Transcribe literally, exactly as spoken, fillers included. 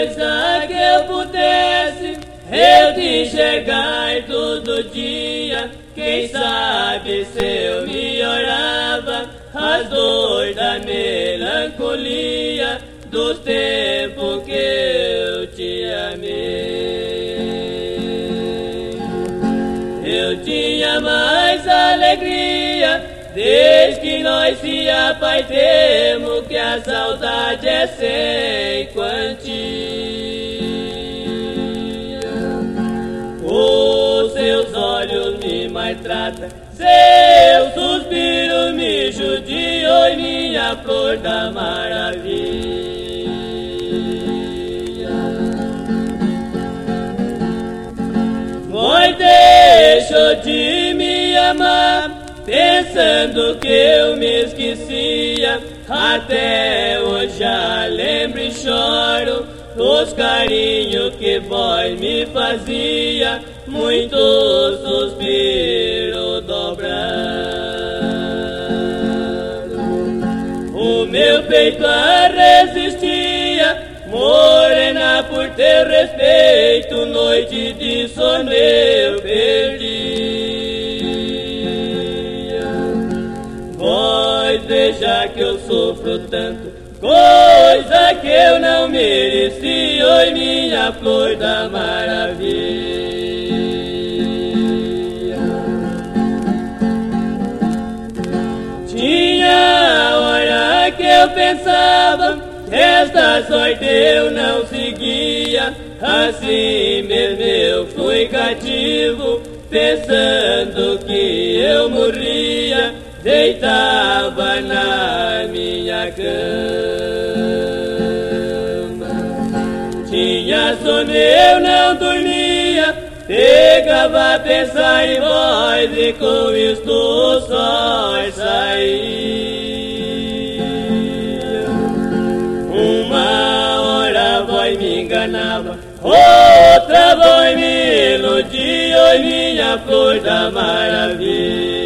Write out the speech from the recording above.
coisa que eu pudesse eu te enxergar todo dia. Quem sabe se eu melhorava as dores da melancolia dos tempos que eu te amei. Eu tinha mais alegria desde que nós se apartemos, que a saudade é sem quantia. Os seus olhos me maltratam, seu suspiro me judiou, e minha flor da maravilha. Foi, deixou de me amar, pensando que eu me esquecia. Até hoje já lembro e choro dos carinhos que vós me fazia, muito suspiro dobrado. O meu peito a resistia, morena, por ter respeito, noite de sono eu perdia. Vós veja que eu sofro tanto, coisa que eu não mereci, oi minha flor da maravilha. Tinha hora que eu pensava, esta sorte eu não seguia, assim mesmo eu fui cativo, pensando que eu morria, deitava na minha cama. Tinha sono, eu não dormia, pegava a pensar em vós, e com isto o sol saía. Uma hora vós me enganava, outra vós me iludia, oi minha flor da maravilha.